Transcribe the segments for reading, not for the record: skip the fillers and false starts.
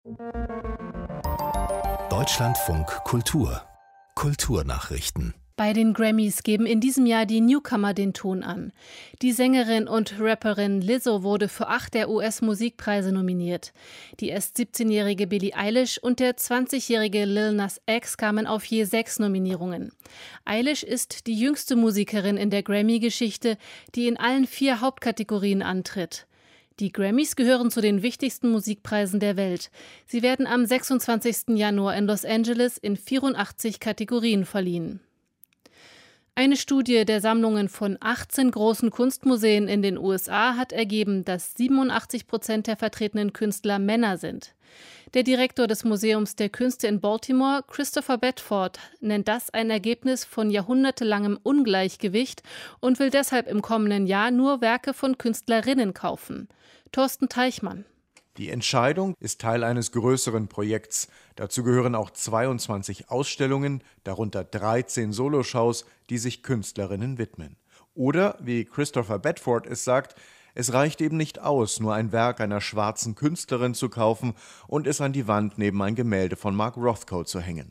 Deutschlandfunk Kultur Kulturnachrichten. Bei den Grammys geben in diesem Jahr die Newcomer den Ton an. Die Sängerin und Rapperin Lizzo wurde für 8 der US-Musikpreise nominiert. Die erst 17-jährige Billie Eilish und der 20-jährige Lil Nas X kamen auf je 6 Nominierungen. Eilish ist die jüngste Musikerin in der Grammy-Geschichte, die in allen 4 Hauptkategorien antritt. Die Grammys gehören zu den wichtigsten Musikpreisen der Welt. Sie werden am 26. Januar in Los Angeles in 84 Kategorien verliehen. Eine Studie der Sammlungen von 18 großen Kunstmuseen in den USA hat ergeben, dass 87% der vertretenen Künstler Männer sind. Der Direktor des Museums der Künste in Baltimore, Christopher Bedford, nennt das ein Ergebnis von jahrhundertelangem Ungleichgewicht und will deshalb im kommenden Jahr nur Werke von Künstlerinnen kaufen. Thorsten Teichmann. Die Entscheidung ist Teil eines größeren Projekts. Dazu gehören auch 22 Ausstellungen, darunter 13 Soloshows, die sich Künstlerinnen widmen. Oder, wie Christopher Bedford es sagt, es reicht eben nicht aus, nur ein Werk einer schwarzen Künstlerin zu kaufen und es an die Wand neben ein Gemälde von Mark Rothko zu hängen.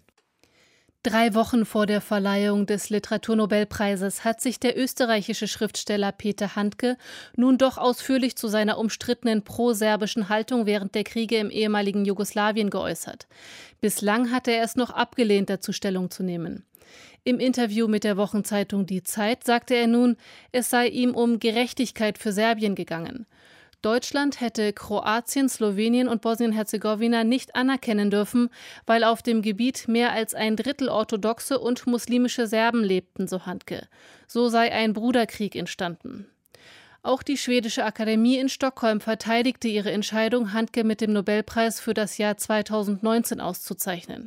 3 Wochen vor der Verleihung des Literaturnobelpreises hat sich der österreichische Schriftsteller Peter Handke nun doch ausführlich zu seiner umstrittenen pro-serbischen Haltung während der Kriege im ehemaligen Jugoslawien geäußert. Bislang hatte er es noch abgelehnt, dazu Stellung zu nehmen. Im Interview mit der Wochenzeitung Die Zeit sagte er nun, es sei ihm um Gerechtigkeit für Serbien gegangen. Deutschland hätte Kroatien, Slowenien und Bosnien-Herzegowina nicht anerkennen dürfen, weil auf dem Gebiet mehr als ein Drittel orthodoxe und muslimische Serben lebten, so Handke. So sei ein Bruderkrieg entstanden. Auch die Schwedische Akademie in Stockholm verteidigte ihre Entscheidung, Handke mit dem Nobelpreis für das Jahr 2019 auszuzeichnen.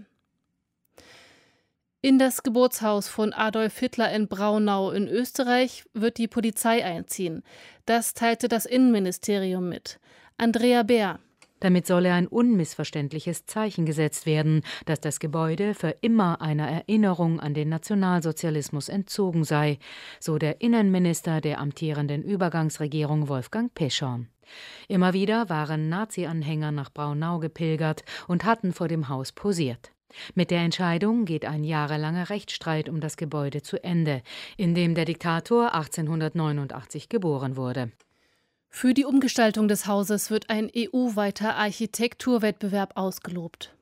In das Geburtshaus von Adolf Hitler in Braunau in Österreich wird die Polizei einziehen. Das teilte das Innenministerium mit. Andrea Beer. Damit solle ein unmissverständliches Zeichen gesetzt werden, dass das Gebäude für immer einer Erinnerung an den Nationalsozialismus entzogen sei, so der Innenminister der amtierenden Übergangsregierung Wolfgang Peschorn. Immer wieder waren Nazi-Anhänger nach Braunau gepilgert und hatten vor dem Haus posiert. Mit der Entscheidung geht ein jahrelanger Rechtsstreit um das Gebäude zu Ende, in dem der Diktator 1889 geboren wurde. Für die Umgestaltung des Hauses wird ein EU-weiter Architekturwettbewerb ausgelobt.